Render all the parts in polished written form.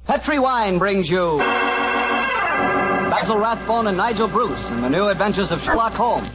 Petri Wine brings you Basil Rathbone and Nigel Bruce in the new adventures of Sherlock Holmes.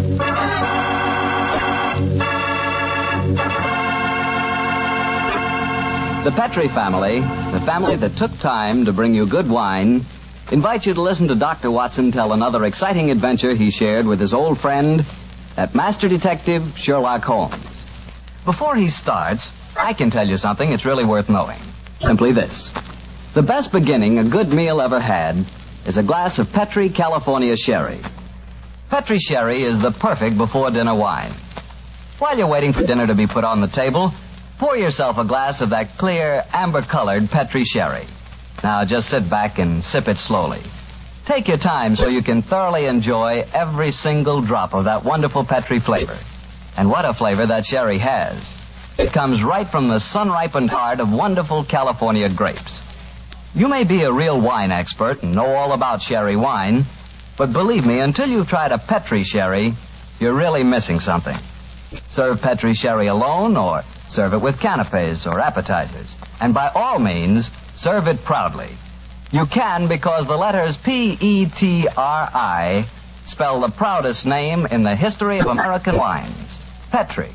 The Petri family, the family that took time to bring you good wine, invite you to listen to Dr. Watson tell another exciting adventure he shared with his old friend, that master detective, Sherlock Holmes. Before he starts, I can tell you something it's really worth knowing. Simply this. The best beginning a good meal ever had is a glass of Petri California Sherry. Petri Sherry is the perfect before-dinner wine. While you're waiting for dinner to be put on the table, pour yourself a glass of that clear, amber-colored Petri Sherry. Now, just sit back and sip it slowly. Take your time so you can thoroughly enjoy every single drop of that wonderful Petri flavor. And what a flavor that sherry has. It comes right from the sun-ripened heart of wonderful California grapes. You may be a real wine expert and know all about sherry wine, but believe me, until you've tried a Petri sherry, you're really missing something. Serve Petri sherry alone or serve it with canapes or appetizers. And by all means, serve it proudly. You can because the letters P-E-T-R-I spell the proudest name in the history of American wines. Petri.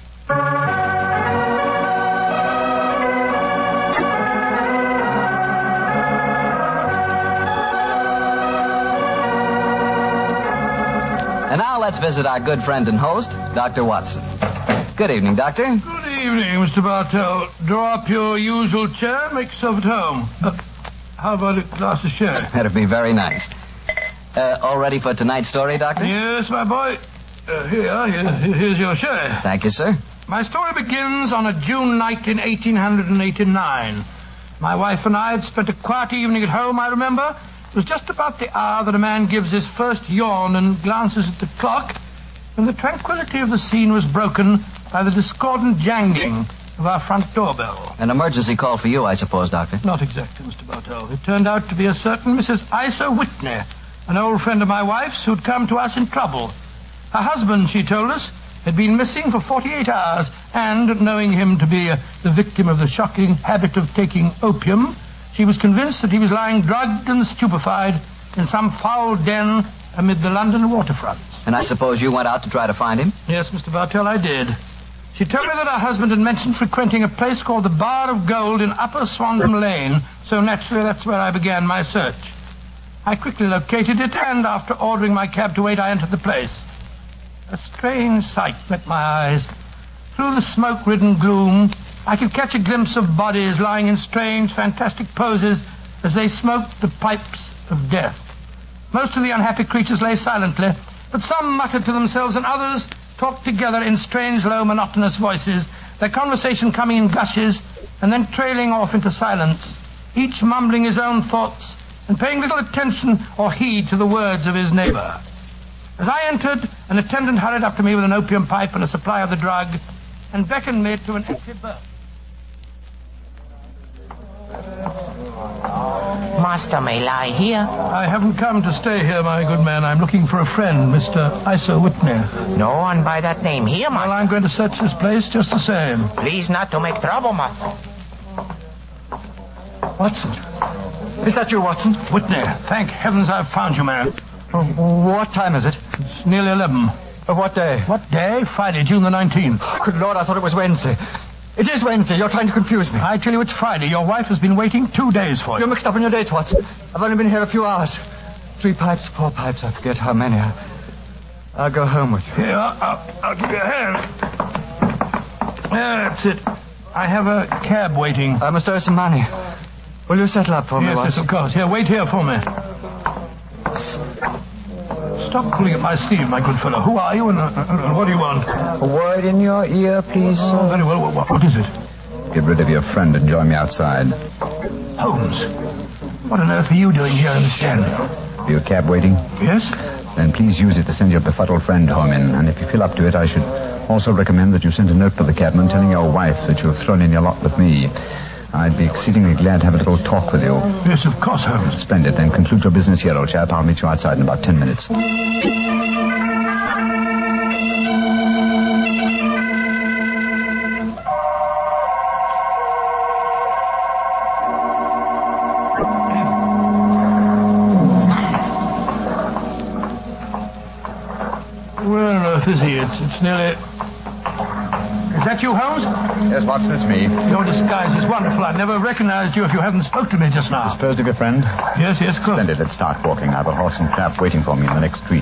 And now let's visit our good friend and host, Dr. Watson. Good evening, Doctor. Good evening, Mr. Bartell. Draw up your usual chair, make yourself at home. How about a glass of sherry? That'd be very nice. All ready for tonight's story, Doctor? Yes, my boy. Here's your sherry. Thank you, sir. My story begins on a June night in 1889. My wife and I had spent a quiet evening at home, I remember. It was just about the hour that a man gives his first yawn and glances at the clock, when the tranquility of the scene was broken by the discordant jangling of our front doorbell. An emergency call for you, I suppose, Doctor. Not exactly, Mr. Bartell. It turned out to be a certain Mrs. Isa Whitney, an old friend of my wife's who'd come to us in trouble. Her husband, she told us, had been missing for 48 hours, and, knowing him to be the victim of the shocking habit of taking opium, she was convinced that he was lying drugged and stupefied in some foul den amid the London waterfronts. And I suppose you went out to try to find him? Yes, Mr. Bartell, I did. She told me that her husband had mentioned frequenting a place called the Bar of Gold in Upper Swandam Lane, so naturally that's where I began my search. I quickly located it, and after ordering my cab to wait, I entered the place. A strange sight met my eyes. Through the smoke-ridden gloom, I could catch a glimpse of bodies lying in strange, fantastic poses as they smoked the pipes of death. Most of the unhappy creatures lay silently, but some muttered to themselves and others talked together in strange, low, monotonous voices, their conversation coming in gushes and then trailing off into silence, each mumbling his own thoughts and paying little attention or heed to the words of his neighbor. As I entered, an attendant hurried up to me with an opium pipe and a supply of the drug and beckoned me to an empty berth. Master may lie here. I haven't come to stay here, my good man. I'm looking for a friend, Mr. Isa Whitney. No one by that name here, master. Well, I'm going to search this place just the same. Please not to make trouble, master. Watson. Is that you, Watson? Whitney, thank heavens I've found you, man. What time is it? It's nearly 11. Of what day? What day? Friday, June the 19th. Good Lord, I thought it was Wednesday. It is Wednesday. You're trying to confuse me. I tell you it's Friday. Your wife has been waiting 2 days for you. You're mixed up in your dates, Watson. I've only been here a few hours. 3 pipes, 4 pipes, I forget how many. I'll go home with you. Here, I'll give you a hand. That's it. I have a cab waiting. I must owe some money. Will you settle up for me, Watson? Yes, of course. Here, wait here for me. Stop pulling at my sleeve, my good fellow. Who are you and what do you want? A word in your ear, please, sir. Oh, very well. What is it? Get rid of your friend and join me outside. Holmes, what on earth are you doing here in the stand? Are you a cab waiting? Yes? Then please use it to send your befuddled friend home in. And if you feel up to it, I should also recommend that you send a note for the cabman telling your wife that you've thrown in your lot with me. I'd be exceedingly glad to have a little talk with you. Yes, of course, Holmes. Splendid. Then conclude your business here, old chap. I'll meet you outside in about 10 minutes. wife, is he? It's nearly... Is that you, Holmes? Yes, Watson, it's me. Your disguise is wonderful. I never recognized you if you hadn't spoke to me just now. Disposed of your friend? Yes, good. Splendid. Let's start walking. I have a horse and trap waiting for me in the next street.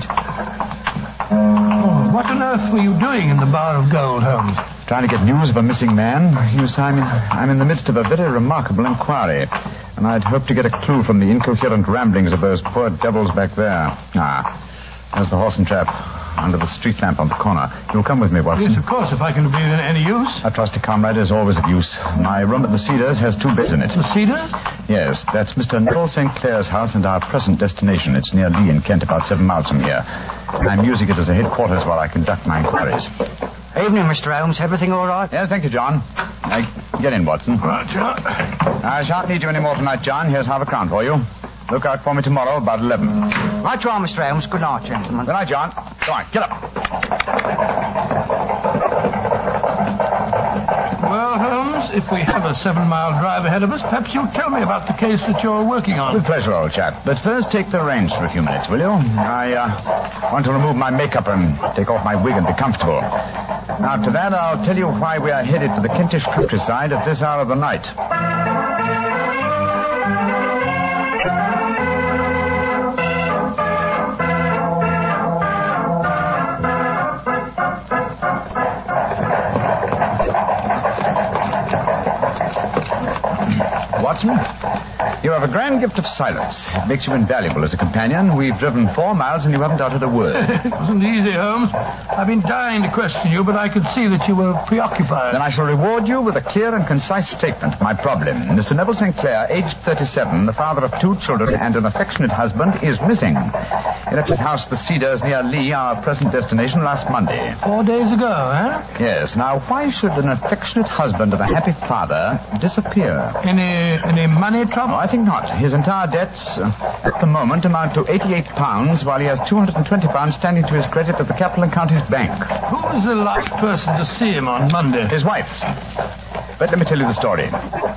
Oh, what on earth were you doing in the Bar of Gold, Holmes? Trying to get news of a missing man. You, Simon, I'm in the midst of a very remarkable inquiry, and I'd hoped to get a clue from the incoherent ramblings of those poor devils back there. There's the horse and trap under the street lamp on the corner. You'll come with me, Watson? Yes, of course, if I can be of any use. A trusty comrade is always of use. My room at the Cedars has 2 beds in it. The Cedars? Yes, that's Mr. Neville St. Clair's house and our present destination. It's near Lee in Kent, about 7 miles from here. I'm using it as a headquarters while I conduct my inquiries. Evening, Mr. Holmes. Everything all right? Yes, thank you, John. Get in, Watson. Right, John. I shan't need you any more tonight, John. Here's half a crown for you. Look out for me tomorrow about 11. Right you are, Mr. Holmes. Good night, gentlemen. Good night, John. Go on, get up. Well, Holmes, if we have a 7-mile drive ahead of us, perhaps you'll tell me about the case that you're working on. With pleasure, old chap. But first, take the reins for a few minutes, will you? I want to remove my makeup and take off my wig and be comfortable. After that, I'll tell you why we are headed for the Kentish countryside at this hour of the night. Watson, you have a grand gift of silence. It makes you invaluable as a companion. We've driven 4 miles and you haven't uttered a word. It wasn't easy, Holmes. I've been dying to question you, but I could see that you were preoccupied. Then I shall reward you with a clear and concise statement. My problem. Mr. Neville St. Clair, aged 37, the father of 2 children and an affectionate husband, is missing. He left his house, the Cedars, near Lee, our present destination, last Monday. 4 days ago, eh? Yes. Now, why should an affectionate husband of a happy father disappear? Any money trouble? No, I think not. His entire debts, at the moment, amount to £88, while he has £220 standing to his credit at the Capital and Counties Bank. Who was the last person to see him on Monday? His wife. But let me tell you the story.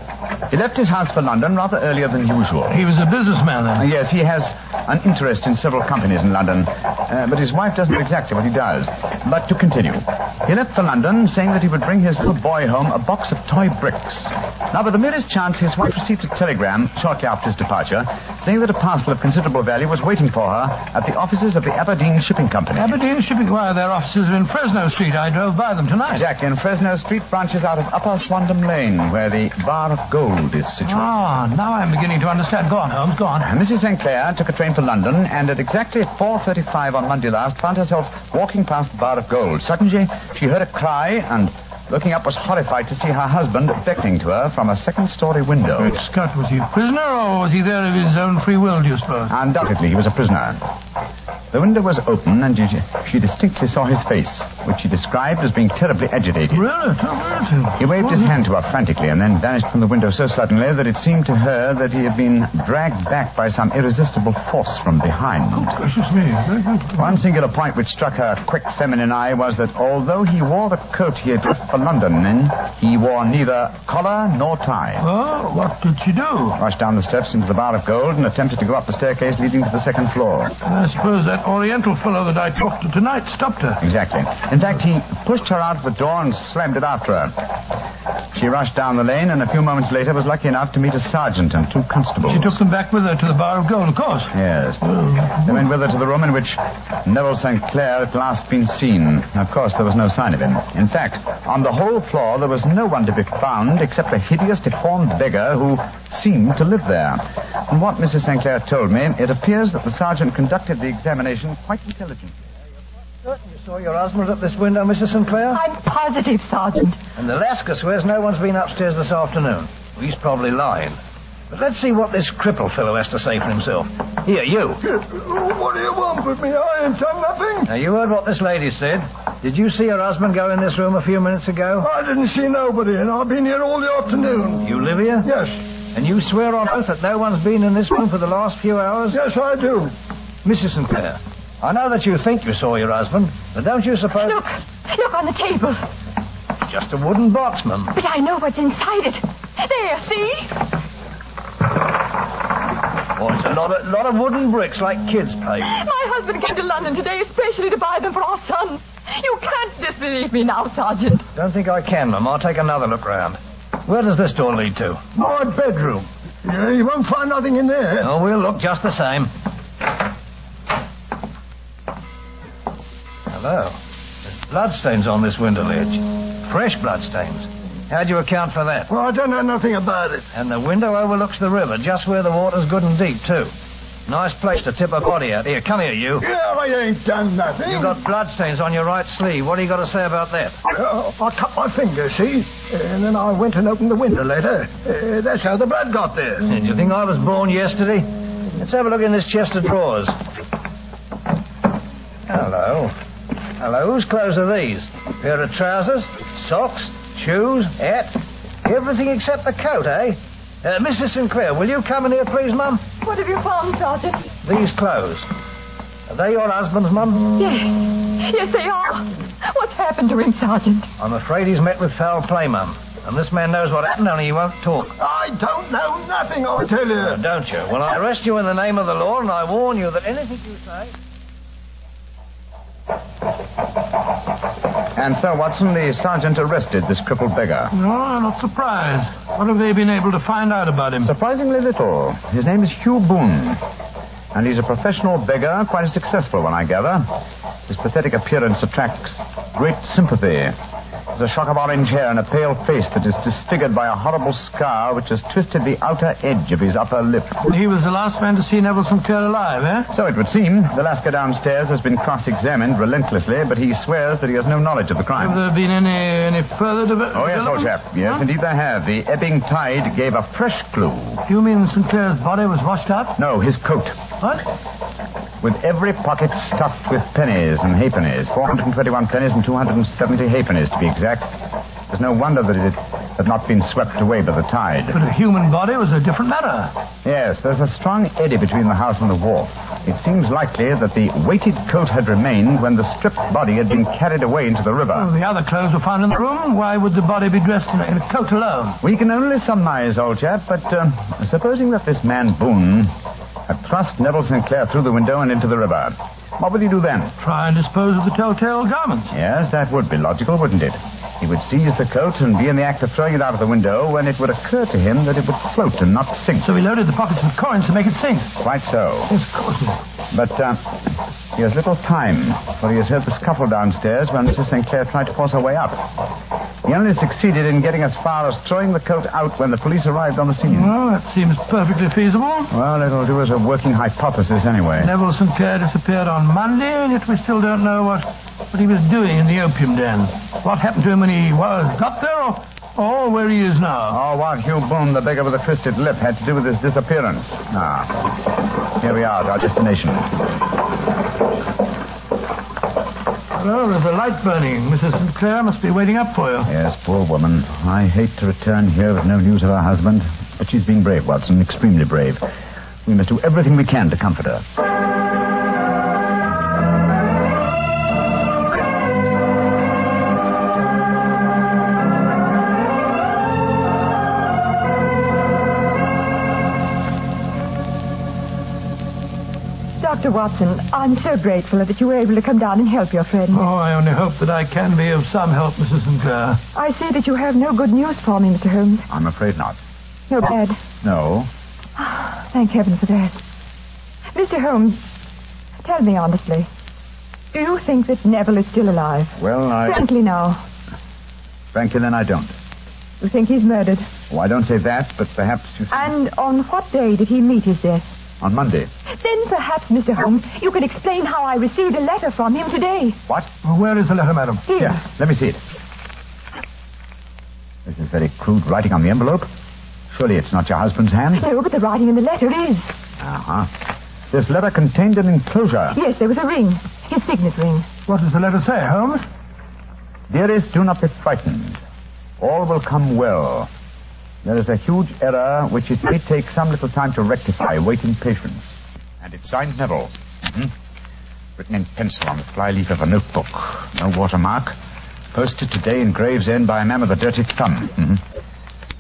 He left his house for London rather earlier than usual. He was a businessman, then? Yes, he has an interest in several companies in London, but his wife doesn't know exactly what he does. But to continue. He left for London saying that he would bring his little boy home a box of toy bricks. Now, by the merest chance, his wife received a telegram shortly after his departure saying that a parcel of considerable value was waiting for her at the offices of the Aberdeen Shipping Company. Aberdeen Shipping? Why, their offices are in Fresno Street. I drove by them tonight. Exactly, and Fresno Street branches out of Upper Swandam Lane, where the Bar of Gold is situated. Ah, now I'm beginning to understand. Go on, Holmes, go on. Mrs. St. Clair took a train for London, and at exactly 4:35 on Monday last, found herself walking past the Bar of Gold. Suddenly, she heard a cry, and looking up was horrified to see her husband beckoning to her from a second-story window. Great Scott, was he a prisoner, or was he there of his own free will, do you suppose? Undoubtedly, he was a prisoner. The window was open, and she distinctly saw his face, which she described as being terribly agitated. Really? He waved his hand to her frantically and then vanished from the window so suddenly that it seemed to her that he had been dragged back by some irresistible force from behind. Oh, gracious me. One singular point which struck her quick feminine eye was that although he wore the coat he had left for London in, he wore neither collar nor tie. Oh, what did she do? Rushed down the steps into the Bar of Gold and attempted to go up the staircase leading to the second floor. I suppose that Oriental fellow that I talked to tonight stopped her. Exactly. In fact, he pushed her out of the door and slammed it after her. She rushed down the lane and a few moments later was lucky enough to meet a sergeant and 2 constables. She took them back with her to the Bar of Gold, of course. Yes. They went with her to the room in which Neville St. Clair had last been seen. Of course, there was no sign of him. In fact, on the whole floor, there was no one to be found except a hideous, deformed beggar who seemed to live there. From what Mrs. St. Clair told me, it appears that the sergeant conducted the examination quite intelligently. Certain you saw your husband at this window, Mrs. Sinclair? I'm positive, Sergeant. And Alaska swears no one's been upstairs this afternoon. Well, he's probably lying. But let's see what this cripple fellow has to say for himself. Here, you. What do you want with me? I ain't done nothing. Now, you heard what this lady said. Did you see her husband go in this room a few minutes ago? I didn't see nobody, and I've been here all the afternoon. You live here? Yes. And you swear on oath that no one's been in this room for the last few hours? Yes, I do. Mrs. Sinclair, I know that you think you saw your husband, but don't you suppose... Look on the table. Just a wooden box, ma'am. But I know what's inside it. There, see? Oh, it's a lot of wooden bricks like kids play. My husband came to London today especially to buy them for our son. You can't disbelieve me now, Sergeant. Don't think I can, Mum. I'll take another look round. Where does this door lead to? My bedroom. Yeah, you won't find nothing in there. Oh, we'll look just the same. Hello. There's bloodstains on this window ledge. Fresh bloodstains. How do you account for that? Well, I don't know nothing about it. And the window overlooks the river, just where the water's good and deep, too. Nice place to tip a body out. Here, come here, you. Yeah, I ain't done nothing. You've got bloodstains on your right sleeve. What do you got to say about that? I cut my finger, see? And then I went and opened the window later. That's how the blood got there. Do you think I was born yesterday? Let's have a look in this chest of drawers. Hello. Hello, whose clothes are these? Pair of trousers, socks, shoes, hat. Everything except the coat, eh? Mrs. Sinclair, will you come in here, please, Mum? What have you found, Sergeant? These clothes. Are they your husband's, Mum? Yes. Yes, they are. What's happened to him, Sergeant? I'm afraid he's met with foul play, Mum. And this man knows what happened, only he won't talk. I don't know nothing, I tell you. Oh, don't you? Well, I arrest you in the name of the law, and I warn you that anything you say... And so, Watson, the sergeant arrested this crippled beggar. No, I'm not surprised. What have they been able to find out about him? Surprisingly little. His name is Hugh Boone. And he's a professional beggar, quite a successful one, I gather. His pathetic appearance attracts great sympathy. There's a shock of orange hair and a pale face that is disfigured by a horrible scar which has twisted the outer edge of his upper lip. He was the last man to see Neville Sinclair alive, eh? So it would seem. The Lascar downstairs has been cross-examined relentlessly, but he swears that he has no knowledge of the crime. Have there been any further development? Oh, yes, old chap. Yes, indeed there have. The ebbing tide gave a fresh clue. You mean Sinclair's body was washed up? No, his coat. What? With every pocket stuffed with pennies and halfpennies. 421 pennies and 270 halfpennies, to be exact. There's no wonder that it had not been swept away by the tide. But a human body was a different matter. Yes, there's a strong eddy between the house and the wharf. It seems likely that the weighted coat had remained when the stripped body had been carried away into the river. Well, the other clothes were found in the room. Why would the body be dressed in a coat alone? We can only surmise, old chap, but supposing that this man Boone had thrust Neville Sinclair through the window and into the river, what would he do then? Try and dispose of the telltale garments. Yes, that would be logical, wouldn't it? He would seize the coat and be in the act of throwing it out of the window when it would occur to him that it would float and not sink. So he loaded the pockets with coins to make it sink. Quite so. Yes, of course. But he has little time, for he has heard the scuffle downstairs when Mrs. Sinclair tried to force her way up. He only succeeded in getting as far as throwing the coat out when the police arrived on the scene. Well, that seems perfectly feasible. Well, it'll do as a working hypothesis anyway. Neville Sinclair disappeared on Monday, and yet we still don't know what he was doing in the opium den. What happened to him when he got there, or where he is now? Oh, what Hugh Boone, the beggar with the twisted lip, had to do with his disappearance. Here we are at our destination. Well, there's a light burning. Mrs. Sinclair must be waiting up for you. Yes, poor woman. I hate to return here with no news of her husband, but she's being brave, Watson, extremely brave. We must do everything we can to comfort her. Dr. Watson, I'm so grateful that you were able to come down and help your friend. Oh, I only hope that I can be of some help, Mrs. Sinclair. I see that you have no good news for me, Mr. Holmes. I'm afraid not. No bad. No. Thank heaven for that. Mr. Holmes, tell me honestly, do you think that Neville is still alive? Well, Frankly now. Frankly, then I don't. You think he's murdered? Oh, I don't say that, but perhaps you... And on what day did he meet his death? On Monday. Then perhaps, Mr. Holmes, you could explain how I received a letter from him today. What? Well, where is the letter, madam? Here, let me see it. This is very crude writing on the envelope. Surely it's not your husband's hand? No, but the writing in the letter is. Uh-huh. This letter contained an enclosure. Yes, there was a ring. His signet ring. What does the letter say, Holmes? Dearest, do not be frightened. All will come well. There is a huge error which it may take some little time to rectify. Wait in patience. And it's signed Neville. Mm-hmm. Written in pencil on the flyleaf of a notebook. No watermark. Posted today in Gravesend by a man with a dirty thumb. Mm-hmm.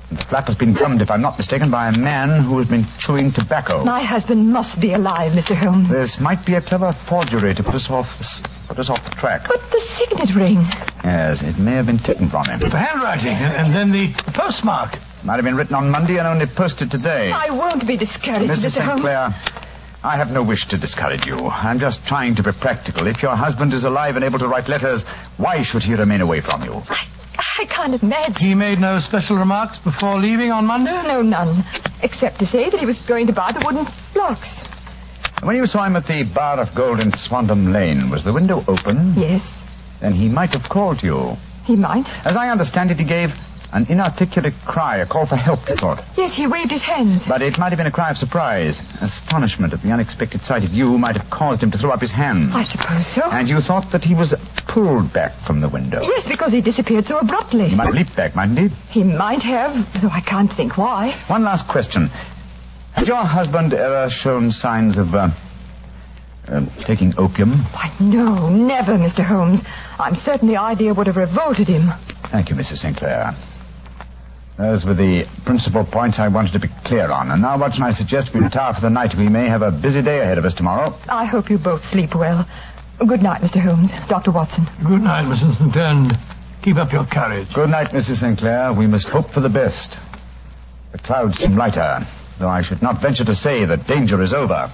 The flap has been gummed, if I'm not mistaken, by a man who has been chewing tobacco. My husband must be alive, Mr. Holmes. This might be a clever forgery to put us off the track. But the signet ring. Yes, it may have been taken from him. The handwriting, and then the postmark. Might have been written on Monday and only posted today. I won't be discouraged, Mrs. Mr. St. Holmes. Clair, I have no wish to discourage you. I'm just trying to be practical. If your husband is alive and able to write letters, why should he remain away from you? I can't imagine. He made no special remarks before leaving on Monday? No, none. Except to say that he was going to buy the wooden blocks. When you saw him at the Bar of Gold in Swandam Lane, was the window open? Yes. Then he might have called you. He might. As I understand it, he gave an inarticulate cry, a call for help, you thought. Yes, he waved his hands. But it might have been a cry of surprise. Astonishment at the unexpected sight of you might have caused him to throw up his hands. I suppose so. And you thought that he was pulled back from the window. Yes, because he disappeared so abruptly. He might have leaped back, mightn't he? He might have, though I can't think why. One last question. Has your husband ever shown signs of, taking opium? Why, no, never, Mr. Holmes. I'm certain the idea would have revolted him. Thank you, Mrs. St. Clair. Those were the principal points I wanted to be clear on. And now, Watson, I suggest we retire for the night. We may have a busy day ahead of us tomorrow. I hope you both sleep well. Good night, Mr. Holmes. Dr. Watson. Good night, Mrs. St. Clair, and keep up your courage. Good night, Mrs. St. Clair. We must hope for the best. The clouds seem lighter, though I should not venture to say that danger is over.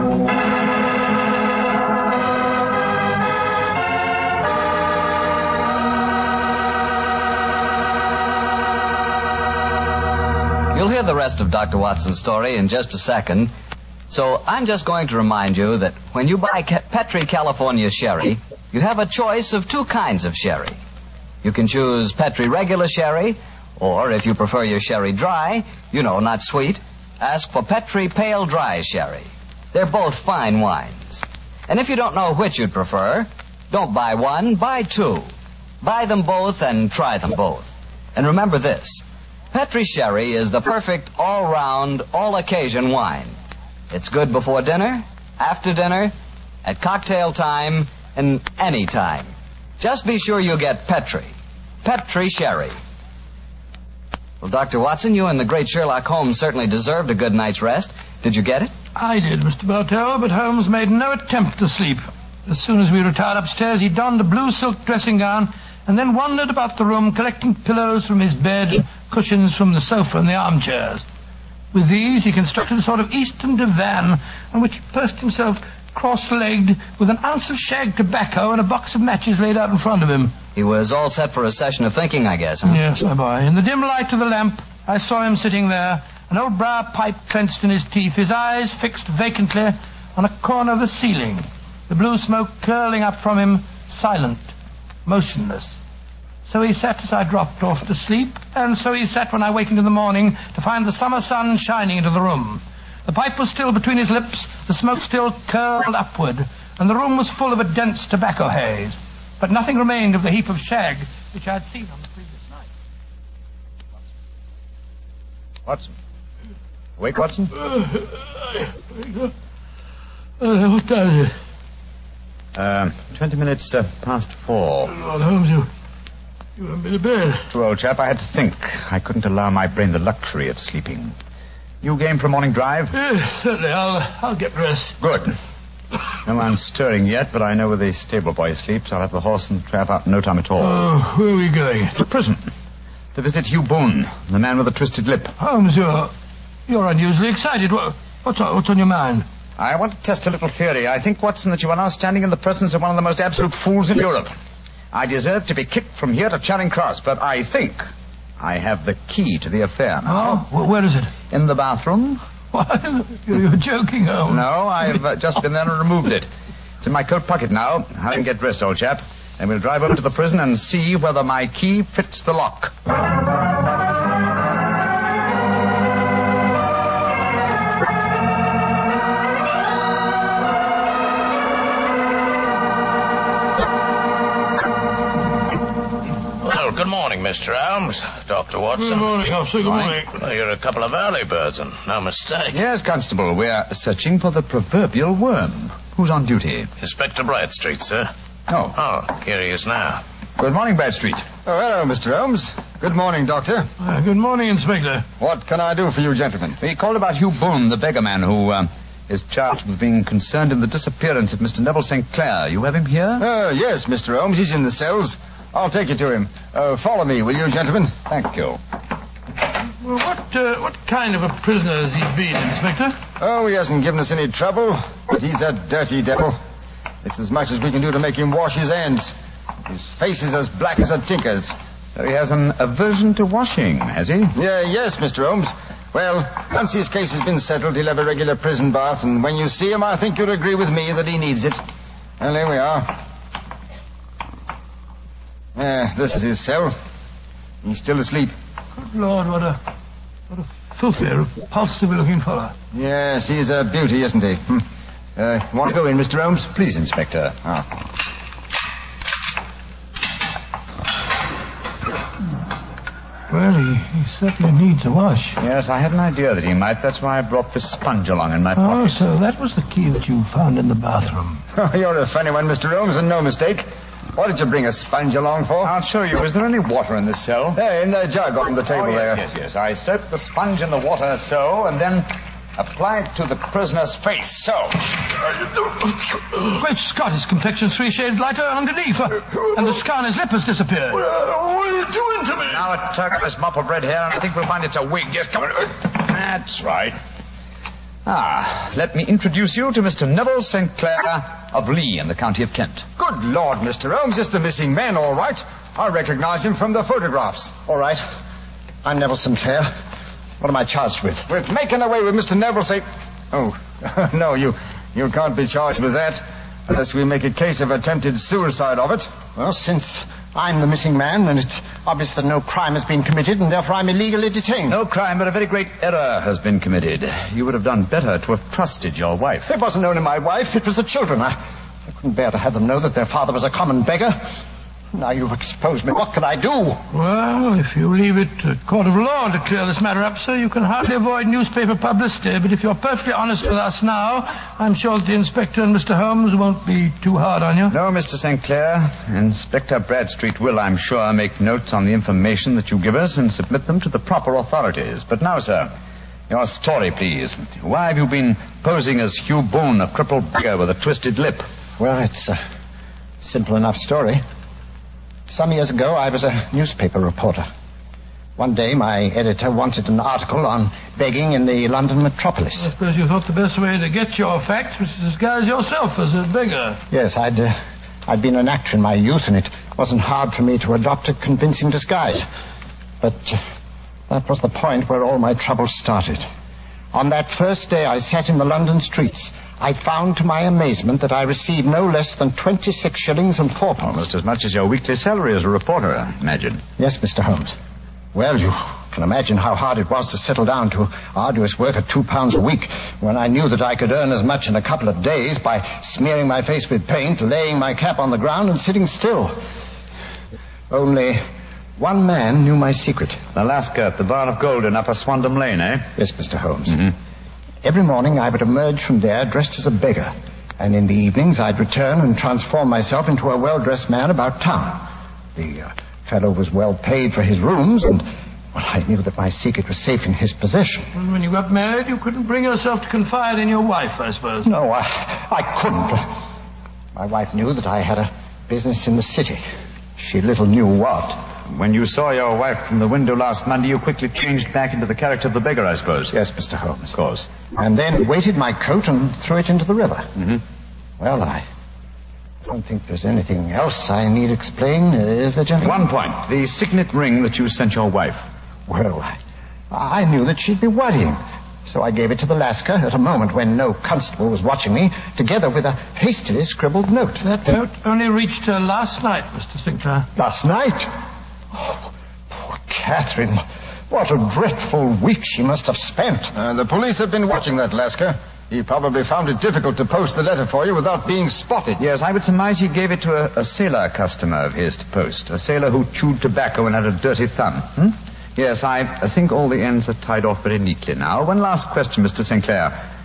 You'll hear the rest of Dr. Watson's story in just a second. So I'm just going to remind you that when you buy Petri California Sherry, you have a choice of two kinds of sherry. You can choose Petri regular sherry, or if you prefer your sherry dry, not sweet, ask for Petri Pale Dry Sherry. They're both fine wines. And if you don't know which you'd prefer, don't buy one, buy two. Buy them both and try them both. And remember this. Petri Sherry is the perfect all-round, all-occasion wine. It's good before dinner, after dinner, at cocktail time, and any time. Just be sure you get Petri. Petri Sherry. Well, Dr. Watson, you and the great Sherlock Holmes certainly deserved a good night's rest. Did you get it? I did, Mr. Bartell, but Holmes made no attempt to sleep. As soon as we retired upstairs, he donned a blue silk dressing gown and then wandered about the room collecting pillows from his bed and cushions from the sofa and the armchairs. With these, he constructed a sort of eastern divan on which he perched himself cross-legged with an ounce of shag tobacco and a box of matches laid out in front of him. He was all set for a session of thinking, I guess, huh? Yes, my boy. In the dim light of the lamp, I saw him sitting there, an old briar pipe clenched in his teeth, his eyes fixed vacantly on a corner of the ceiling, the blue smoke curling up from him, silent, motionless. So he sat as I dropped off to sleep, and so he sat when I wakened in the morning to find the summer sun shining into the room. The pipe was still between his lips, the smoke still curled upward, and the room was full of a dense tobacco haze. But nothing remained of the heap of shag which I had seen on the previous night. Watson? Awake, Watson? What time is it? 20 minutes past 4. Lord Holmes, you haven't been to bed. True, old chap, I had to think. I couldn't allow my brain the luxury of sleeping. You game for a morning drive? Yes, certainly. I'll get dressed. Good. No one's stirring yet, but I know where the stable boy sleeps. I'll have the horse and trap out in no time at all. Oh, where are we going? To prison. To visit Hugh Boone, the man with the twisted lip. Holmes, you're unusually excited. What's on your mind? I want to test a little theory. I think, Watson, that you are now standing in the presence of one of the most absolute fools in Europe. I deserve to be kicked from here to Charing Cross, but I think I have the key to the affair now. Oh, where is it? In the bathroom. What? You're joking, Holmes. No, I've just been there and removed it. It's in my coat pocket now. Have him get dressed, old chap. Then we'll drive over to the prison and see whether my key fits the lock. Well, good morning, Mr. Holmes. Dr. Watson. Good morning, officer. Good morning. Well, you're a couple of early birds, and no mistake. Yes, Constable. We're searching for the proverbial worm. Who's on duty? Inspector Bradstreet, sir. Oh. Oh, here he is now. Good morning, Bradstreet. Oh, hello, Mr. Holmes. Good morning, Doctor. Good morning, Inspector. What can I do for you, gentlemen? We called about Hugh Boone, the beggar man who is charged with being concerned in the disappearance of Mr. Neville St. Clair. You have him here? Yes, Mr. Holmes. He's in the cells. I'll take you to him. Follow me, will you, gentlemen? Thank you. Well, what kind of a prisoner has he been, Inspector? Oh, he hasn't given us any trouble, but he's a dirty devil. It's as much as we can do to make him wash his hands. His face is as black as a tinker's. So he has an aversion to washing, has he? Yes, Mr. Holmes. Well, once his case has been settled, he'll have a regular prison bath, and when you see him, I think you'll agree with me that he needs it. Well, here we are. This is his cell. He's still asleep. Good Lord, what a filthy, repulsive-looking fellow. Yes, he's a beauty, isn't he? Want to go in, Mr. Holmes? Please, Inspector. Well, he certainly needs a wash. Yes, I had an idea that he might. That's why I brought this sponge along in my pocket. Oh, so that was the key that you found in the bathroom. Oh, you're a funny one, Mr. Holmes, and no mistake. What did you bring a sponge along for? I'll show you. Is there any water in this cell? In the jug on the table there. Yes. I soak the sponge in the water so, and then apply it to the prisoner's face, so. Great Scott, his complexion's 3 shades lighter underneath, and the scar on his lip has disappeared. What are you doing to me? Now a tug of this mop of red hair, and I think we'll find it's a wig. Yes, come on. That's right. Let me introduce you to Mr. Neville St. Clair of Lee in the county of Kent. Good Lord, Mr. Holmes, it's the missing man, all right. I recognize him from the photographs. All right. I'm Neville St. Clair. What am I charged with? With making away with Mr. Neville St. Oh, no, you can't be charged with that unless we make a case of attempted suicide of it. Well, since I'm the missing man, then it's obvious that no crime has been committed, and therefore I'm illegally detained. No crime, but a very great error has been committed. You would have done better to have trusted your wife. It wasn't only my wife, it was the children. I couldn't bear to have them know that their father was a common beggar. Now you've exposed me. What can I do? Well, if you leave it to a court of law to clear this matter up, sir, you can hardly avoid newspaper publicity. But if you're perfectly honest with us now, I'm sure that the Inspector and Mr. Holmes won't be too hard on you. No, Mr. St. Clair. Inspector Bradstreet will, I'm sure, make notes on the information that you give us and submit them to the proper authorities. But now, sir, your story, please. Why have you been posing as Hugh Boone, a crippled beggar with a twisted lip? Well, it's a simple enough story. Some years ago, I was a newspaper reporter. One day, my editor wanted an article on begging in the London metropolis. I suppose you thought the best way to get your facts was to disguise yourself as a beggar. Yes, I'd been an actor in my youth, and it wasn't hard for me to adopt a convincing disguise. But that was the point where all my troubles started. On that first day I sat in the London streets, I found to my amazement that I received no less than 26 shillings and 4 pence. Almost as much as your weekly salary as a reporter, I imagine. Yes, Mr. Holmes. Well, you can imagine how hard it was to settle down to arduous work at £2 a week when I knew that I could earn as much in a couple of days by smearing my face with paint, laying my cap on the ground, and sitting still. Only one man knew my secret. The Lascar at the Bar of Gold in Upper Swandam Lane, eh? Yes, Mr. Holmes. Mm-hmm. Every morning I would emerge from there dressed as a beggar, and in the evenings I'd return and transform myself into a well-dressed man about town. The fellow was well paid for his rooms, and I knew that my secret was safe in his possession. And when you got married, you couldn't bring yourself to confide in your wife, I suppose. No, I couldn't. My wife knew that I had a business in the city. She little knew what. When you saw your wife from the window last Monday, you quickly changed back into the character of the beggar, I suppose. Yes, Mr. Holmes. Of course. And then weighted my coat and threw it into the river. Mm-hmm. Well, I don't think there's anything else I need explain, is there, gentlemen? One point. The signet ring that you sent your wife. Well, I knew that she'd be worrying. So I gave it to the Lascar at a moment when no constable was watching me, together with a hastily scribbled note. That note only reached her last night, Mr. St. Clair. Last night? Oh, poor Catherine. What a dreadful week she must have spent. The police have been watching that Lascar. He probably found it difficult to post the letter for you without being spotted. Yes, I would surmise he gave it to a sailor customer of his to post. A sailor who chewed tobacco and had a dirty thumb. Yes, I think all the ends are tied off very neatly now. One last question, Mr. St. Clair.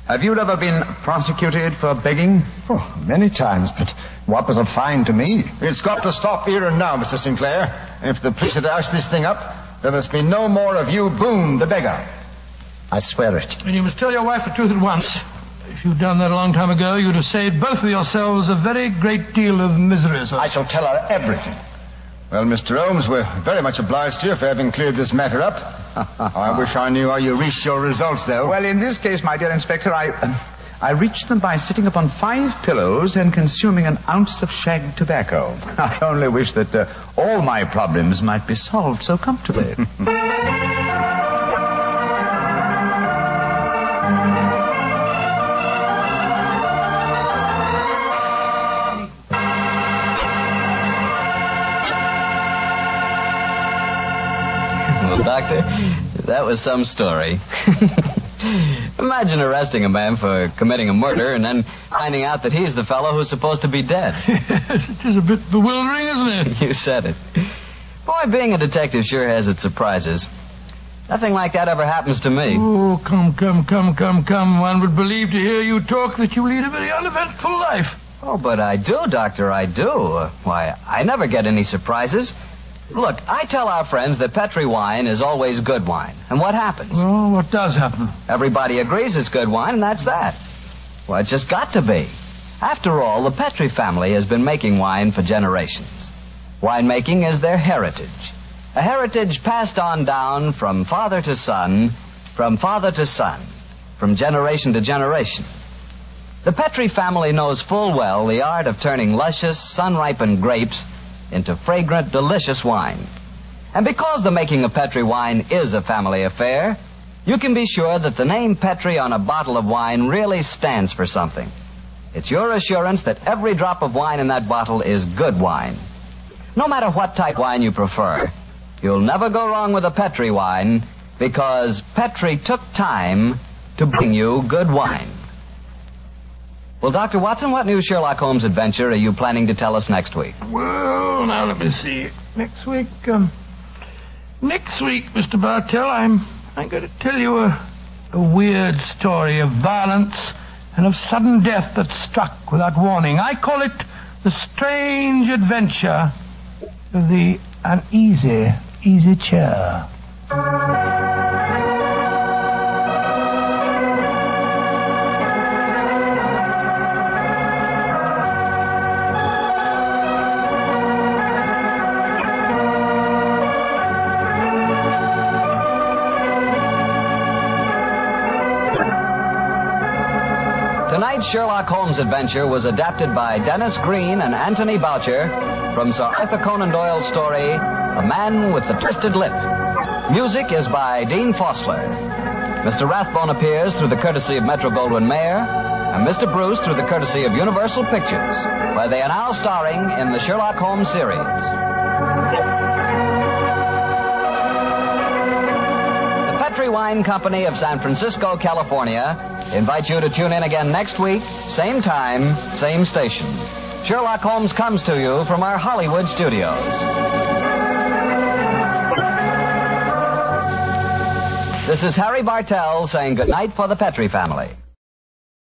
Have you ever been prosecuted for begging? Oh, many times, but what was a fine to me? It's got to stop here and now, Mr. Sinclair. And if the police had asked this thing up, there must be no more of you, Boone, the beggar. I swear it. And you must tell your wife the truth at once. If you'd done that a long time ago, you'd have saved both of yourselves a very great deal of misery, sir. I shall tell her everything. Well, Mr. Holmes, we're very much obliged to you for having cleared this matter up. I wish I knew how you reached your results, though. Well, in this case, my dear Inspector, I reached them by sitting upon 5 pillows and consuming an ounce of shag tobacco. I only wish that all my problems might be solved so comfortably. Well, Doctor, that was some story. Imagine arresting a man for committing a murder and then finding out that he's the fellow who's supposed to be dead. It is a bit bewildering, isn't it? You said it. Boy, being a detective sure has its surprises. Nothing like that ever happens to me. Oh, come. One would believe to hear you talk that you lead a very uneventful life. Oh, but I do, Doctor, I do. Why, I never get any surprises. Look, I tell our friends that Petri wine is always good wine. And what happens? Oh, what does happen? Everybody agrees it's good wine, and that's that. Well, it's just got to be. After all, the Petri family has been making wine for generations. Winemaking is their heritage. A heritage passed on down from father to son, from father to son, from generation to generation. The Petri family knows full well the art of turning luscious, sun-ripened grapes into fragrant, delicious wine. And because the making of Petri wine is a family affair, you can be sure that the name Petri on a bottle of wine really stands for something. It's your assurance that every drop of wine in that bottle is good wine. No matter what type wine you prefer, you'll never go wrong with a Petri wine because Petri took time to bring you good wine. Well, Dr. Watson, what new Sherlock Holmes adventure are you planning to tell us next week? Well, now let me see. Next week, Mr. Bartell, I'm going to tell you a weird story of violence and of sudden death that struck without warning. I call it The Strange Adventure of the Uneasy Easy Chair. Tonight's Sherlock Holmes adventure was adapted by Dennis Green and Anthony Boucher from Sir Arthur Conan Doyle's story, The Man with the Twisted Lip. Music is by Dean Fossler. Mr. Rathbone appears through the courtesy of Metro-Goldwyn-Mayer, and Mr. Bruce through the courtesy of Universal Pictures, where they are now starring in the Sherlock Holmes series. The Petri Wine Company of San Francisco, California, invite you to tune in again next week, same time, same station. Sherlock Holmes comes to you from our Hollywood studios. This is Harry Bartell saying goodnight for the Petri family.